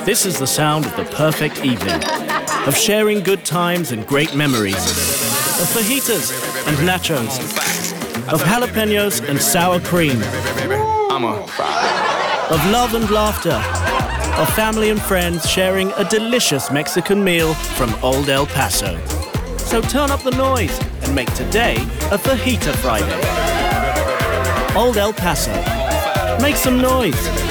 This is the sound of the perfect evening, of sharing good times and great memories, of fajitas and nachos, of jalapenos and sour cream, of love and laughter, of family and friends sharing a delicious Mexican meal from Old El Paso. So turn up the noise and make today a Fajita Friday. Old El Paso. Make some noise.